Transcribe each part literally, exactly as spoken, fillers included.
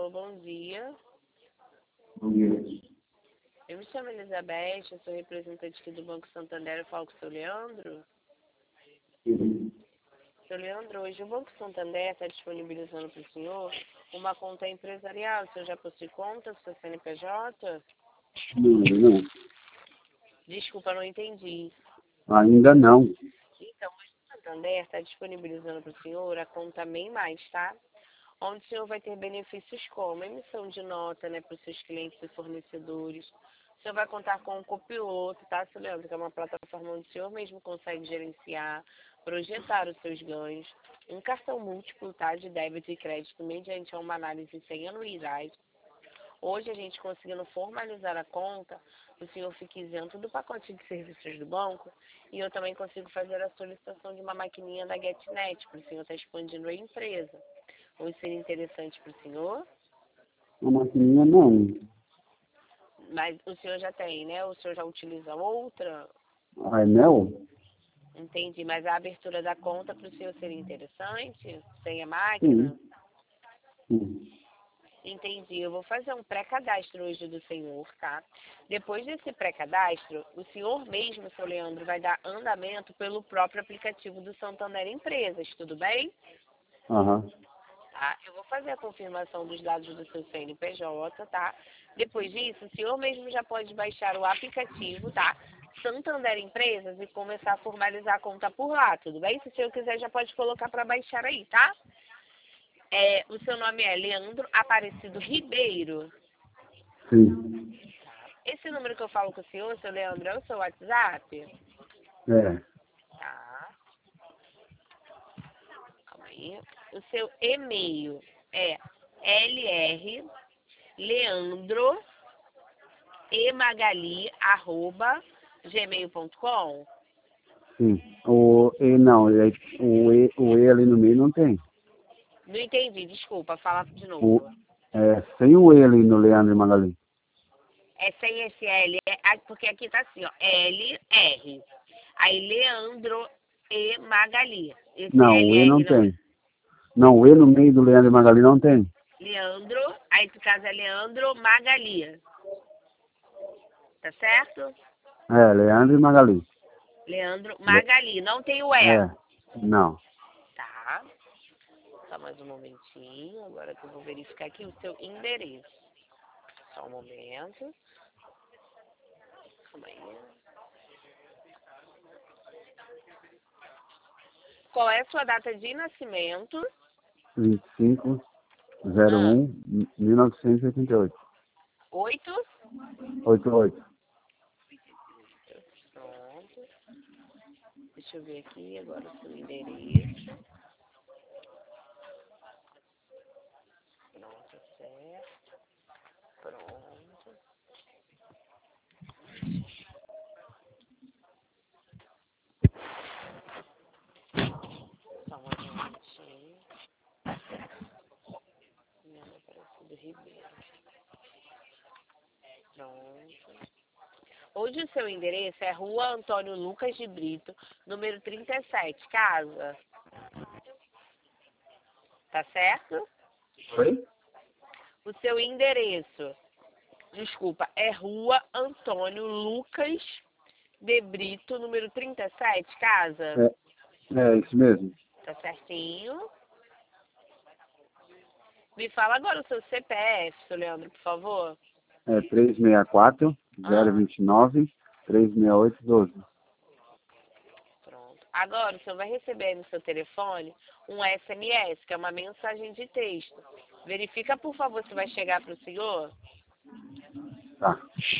Alô, bom dia. Bom dia. Eu me chamo Elizabeth, eu sou representante aqui do Banco Santander, eu falo com o seu Leandro. Sim. Seu Leandro, hoje o Banco Santander está disponibilizando para o senhor uma conta empresarial. O senhor já possui conta do seu C N P J? Não, não. Desculpa, não entendi. Ainda não. Então, hoje o Santander está disponibilizando para o senhor a conta MEI Mais, tá? Onde o senhor vai ter benefícios como emissão de nota, né, para os seus clientes e fornecedores. O senhor vai contar com um copiloto, tá, seu Leandro? Que é uma plataforma onde o senhor mesmo consegue gerenciar, projetar os seus ganhos. Um cartão múltiplo, tá, de débito e crédito mediante uma análise sem anuidade. Hoje, a gente conseguindo formalizar a conta, o senhor fica isento do pacote de serviços do banco e eu também consigo fazer a solicitação de uma maquininha da GetNet, para o senhor estar expandindo a empresa. Ou seria interessante para o senhor? Uma maquininha não. Mas o senhor já tem, né? O senhor já utiliza outra? A Enel? Entendi, mas a abertura da conta para o senhor seria interessante? Sem a máquina? Sim. Sim. Entendi. Eu vou fazer um pré-cadastro hoje do senhor, tá? Depois desse pré-cadastro, o senhor mesmo, seu Leandro, vai dar andamento pelo próprio aplicativo do Santander Empresas, tudo bem? Aham. Tá? Eu vou fazer a confirmação dos dados do seu C N P J, tá? Depois disso, o senhor mesmo já pode baixar o aplicativo, tá? Santander Empresas e começar a formalizar a conta por lá, tudo bem? Se o senhor quiser, já pode colocar para baixar aí, tá? É, o seu nome é Leandro Aparecido Ribeiro. Sim. Esse número que eu falo com o senhor, seu Leandro, é o seu WhatsApp? É. Tá. Calma aí. O seu e-mail é lr leandro e magali arroba gmail ponto com. Sim. O E não, é- o E, o E ali no meio não tem. Não entendi, desculpa, fala de O, novo. é, sem o E ali no Leandro e Magali. É sem esse L, é, ah, porque aqui tá assim, ó, L R. Aí Leandro e Magali. Esse Não, o E L R não não é. tem. Não, o E no meio do Leandro e Magali não tem. Leandro, aí no caso é Leandro Magali. Tá certo? É, Leandro e Magali. Leandro Le- Magali, não tem o E. É. Não. Tá. Só mais um momentinho, agora que eu vou verificar aqui o seu endereço. Só um momento. Calma aí. Qual é a sua data de nascimento? vinte e cinco zero Ah, um mil novecentos e oitenta e oito. oito? oitenta e oito. Pronto. Deixa eu ver aqui agora o seu endereço. Pronto, certo. Pronto. Só mais um minutinho. Leandro Aparecido Ribeiro. Pronto. Hoje o seu endereço é Rua Antônio Lucas de Brito, número trinta e sete, casa. Tá certo? Oi? O seu endereço, desculpa, é Rua Antônio Lucas de Brito, número trinta e sete, casa. É, é isso mesmo. Tá certinho? Me fala agora o seu C P F, seu Leandro, por favor. É três seis quatro, zero Ah, dois nove, três seis oito, doze. pronto. Agora o senhor vai receber aí no seu telefone um S M S, que é uma mensagem de texto. Verifica, por favor, se vai chegar para o senhor. Tá.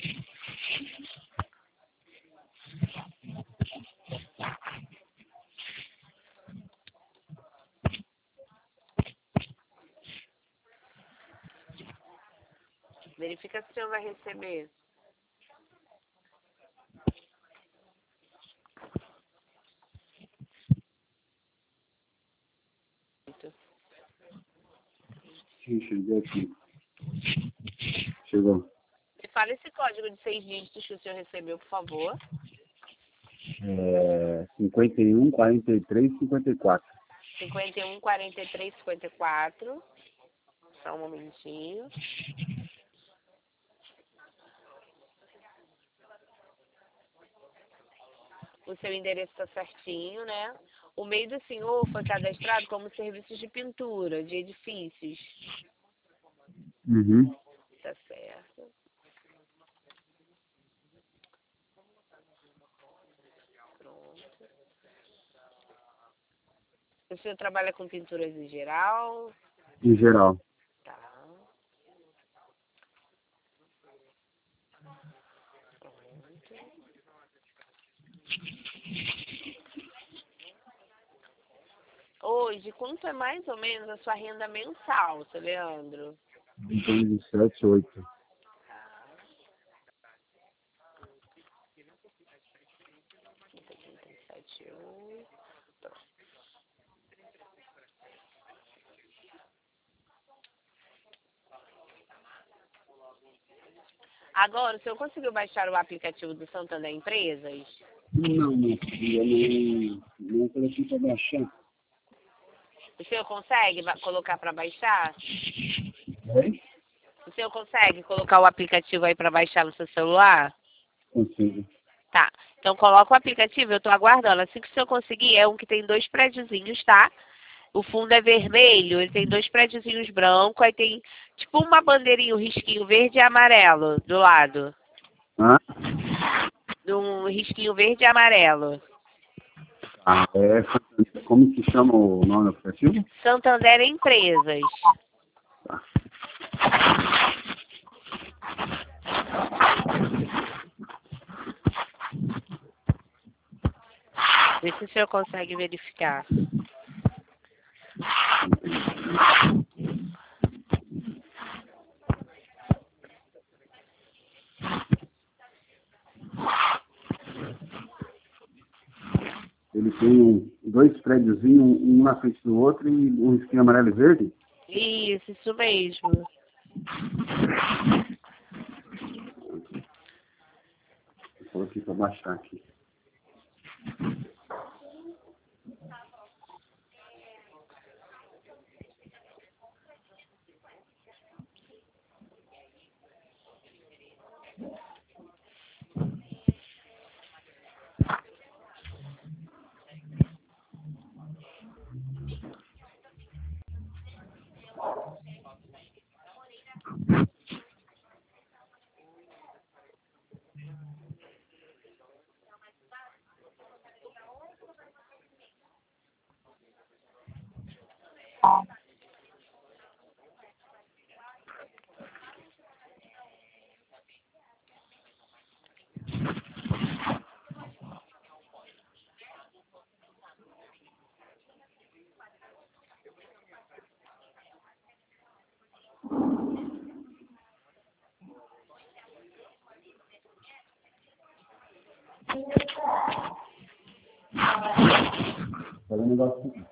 Verifica se o senhor vai receber. Sim, chegou aqui. Chegou. Me fala esse código de seis dígitos que o senhor recebeu, por favor. É cinquenta e um, quarenta e três, cinquenta e quatro. cinquenta e um, quarenta e três, cinquenta e quatro. Só um momentinho. O seu endereço está certinho, né? O meio do senhor foi cadastrado como serviços de pintura, de edifícios. Uhum. Tá certo. Pronto. O senhor trabalha com pinturas em geral? Em geral. Tá. Pronto. Hoje, quanto é mais ou menos a sua renda mensal, seu Leandro? Em torno de sete, oito. sete, oito. Agora, o senhor conseguiu baixar o aplicativo do Santander Empresas? Não, minha filha, não, não coloquei para baixar. O senhor consegue ba- colocar para baixar? Oi? O senhor consegue colocar o aplicativo aí para baixar no seu celular? Consigo. Tá. Então coloca o aplicativo, eu estou aguardando. Assim que o senhor conseguir, é um que tem dois prédiozinhos, tá? O fundo é vermelho, ele tem dois prédiozinhos brancos, aí tem tipo uma bandeirinha, um risquinho verde e amarelo do lado. Ah, Um risquinho verde e amarelo. ah, é, como que chama o nome do aplicativo? Santander Empresas. Tá. Vê se o senhor consegue verificar. Ele tem um, dois prédiozinhos, um na frente do outro e um risquinho amarelo e verde? Isso, isso mesmo. Eu coloquei para baixar aqui. Fazer um negócio aqui.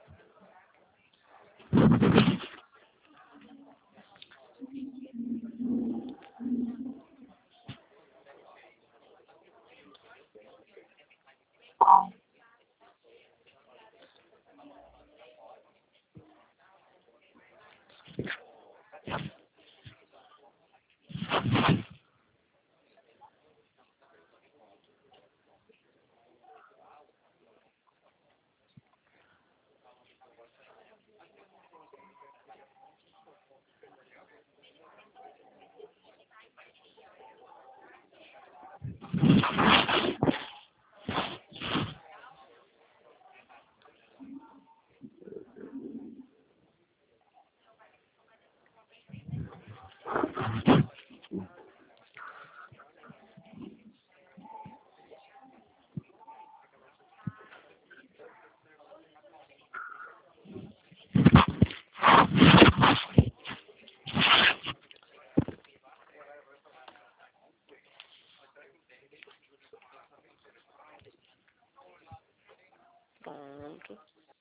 Pronto.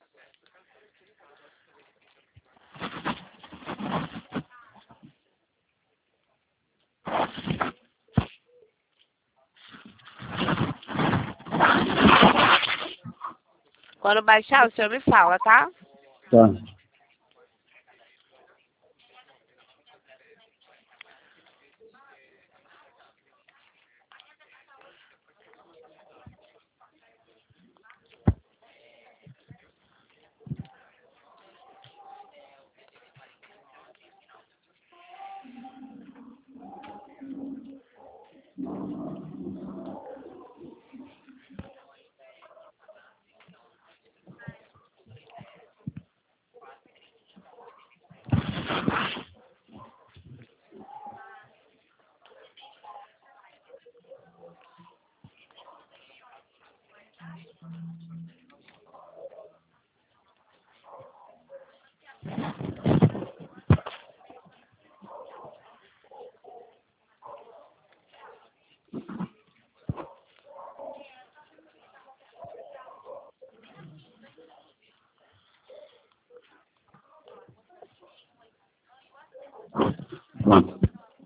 Quando baixar, o senhor me fala, tá? Tá. Pronto.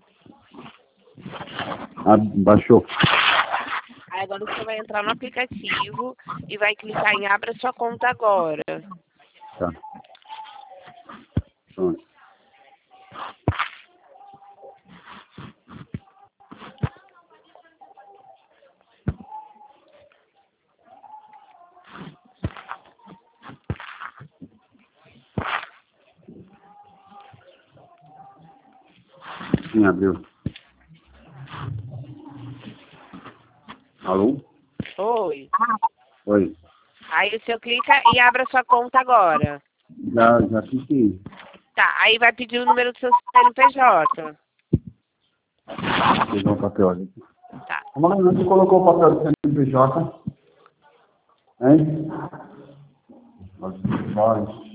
Ah, baixou. Aí agora você vai entrar no aplicativo e vai clicar em Abra Sua Conta Agora. Tá. Pronto. Sim, abriu. Alô? Oi. Oi. Aí o senhor clica e Abra Sua Conta Agora. Já, já cliquei. Tá, aí vai pedir o número do seu C N P J. Vou pegar o papel ali. Tá. Mas você colocou o papel do C N P J? Hein? Vai.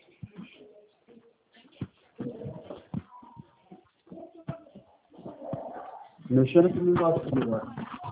Mexendo aqui no negócio agora.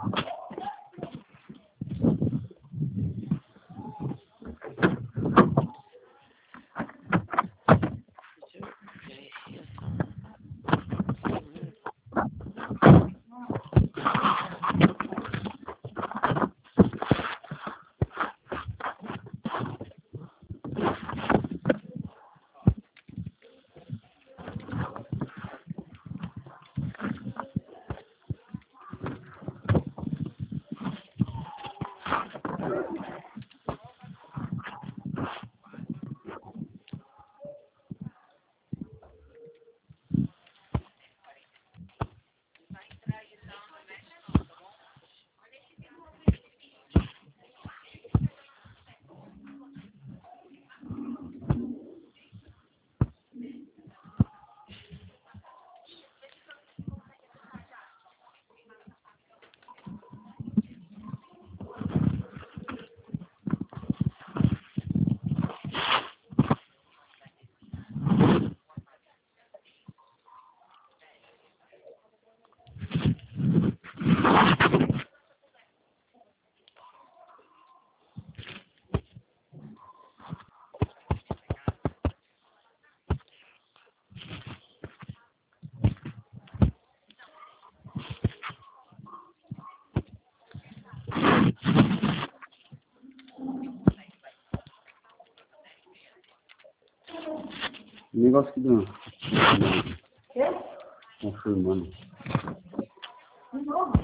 O negócio que deu. Quê? Confirmando. De novo?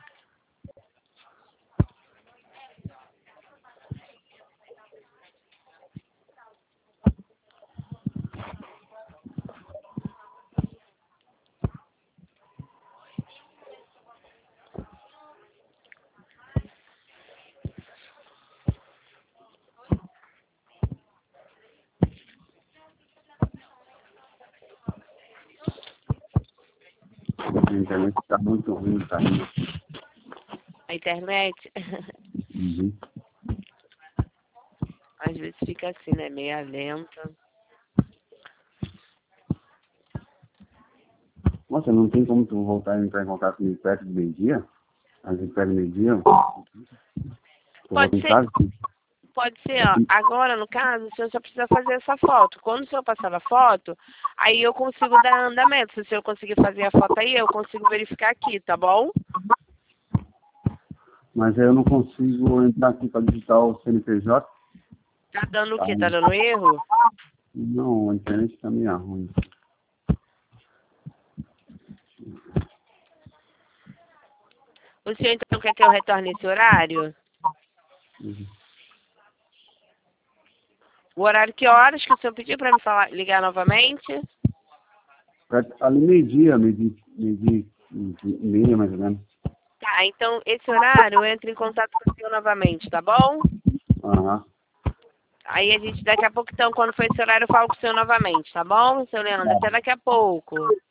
A internet está muito ruim, tá? A internet, Uhum. às vezes fica assim, né? Meia lenta. Nossa, não tem como tu voltar a entrar em contato comigo perto do meio-dia? Às vezes perto do meio-dia? Tu volta em ser. casa? Pode ser, ó. Agora, no caso, o senhor só precisa fazer essa foto. Quando o senhor passar a foto, aí eu consigo dar andamento. Se o senhor conseguir fazer a foto aí, eu consigo verificar aqui, tá bom? Mas aí eu não consigo entrar aqui para digitar o C N P J. Tá dando o quê? Tá. Tá dando erro? Não, a internet está meio ruim. O senhor então quer que eu retorne esse horário? Uhum. O horário que horas que o senhor pediu para me falar, ligar novamente? Ali meio-dia, meio-dia, meio-dia e meia mais ou menos. Tá, então esse horário eu entro em contato com o senhor novamente, tá bom? Aham. Aí a gente, daqui a pouco, então, quando for esse horário, eu falo com o senhor novamente, tá bom, seu Leandro? Até daqui a pouco.